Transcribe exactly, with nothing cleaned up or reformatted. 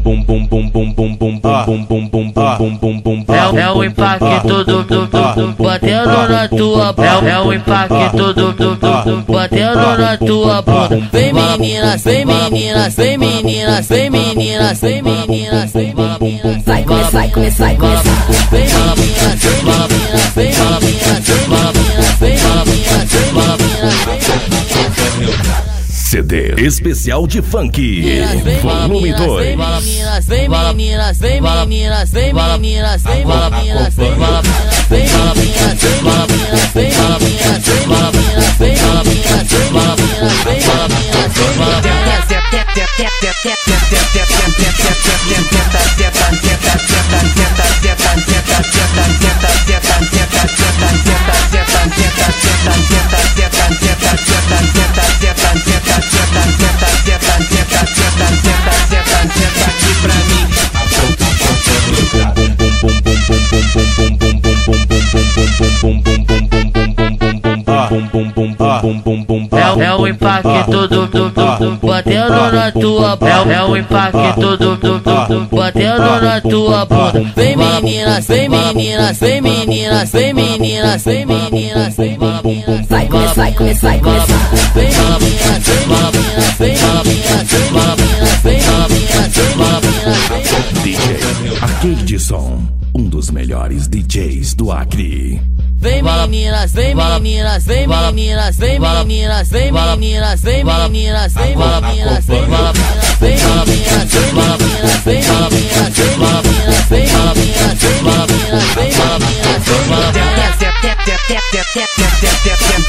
bum bum bum bum bum bum bum bum bum bum bum bum. É o impacto do do do batendo na tua bunda. É o impacto do do do batendo na tua bunda. Vem meninas, vem meninas, vem meninas, vem meninas, vem meninas, vem meninas. Vai começar, vai começar, vai começar. Vem meninas, vem meninas, vem meninas, vem meninas, vem meninas, vem meninas. C D especial de funk, volume dois. Vem meninas, vem meninas, vem meninas, vem meninas, vem meninas, vem meninas, vem meninas, vem meninas, vem meninas, vem meninas, vem meninas, vem meninas, vem meninas, é o impacto do do do batendo na tua bunda. É o impacto do do do batendo na tua bunda. Vem meninas, vem meninas, vem meninas, vem meninas, vem meninas, vem meninas. Vai começar, vai começar, vai começar. Vem meninas, vem meninas, vem meninas, vem meninas, vem meninas, vem meninas. D J Arcadeson, um dos melhores D Js do Acre. Vem meninas, vem meninas, vem meninas, vem meninas, vem meninas, vem meninas, vem meninas, vem meninas, vem meninas, vem meninas, vem meninas, vem meninas, vem meninas, vem meninas, vem meninas, vem meninas.